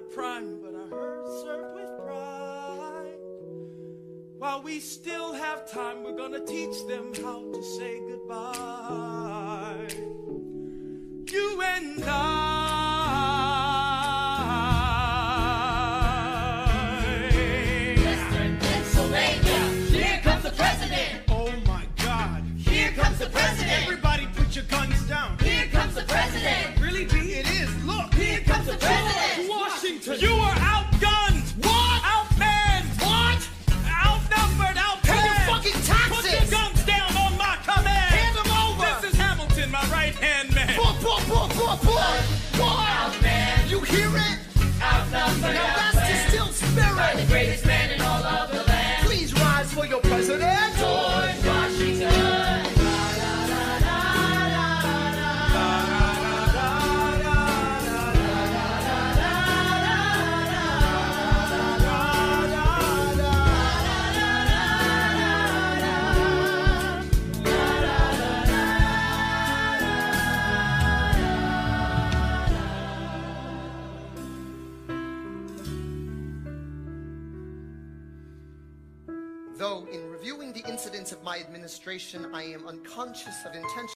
prime, but I heard served with pride. While we still have time, we're gonna teach them how to say goodbye. You and Western Pennsylvania, here comes the president. Oh my God. Here comes the president. Everybody put your guns down. Here comes the president. Really, B? It is. Look. Here comes the president. Washington. You are outgunned. What? Outmanned. What? Outnumbered. Outplanned. Pay your fucking taxes. Put your guns down on my command. Hand them over. This is Hamilton, my right-hand man. Outman. You hear it? Outnumbered. Now that's distilled spirit. The greatest man in all of the land. Please rise for your president. George Washington. Though in reviewing the incidents of my administration, I am unconscious of intention.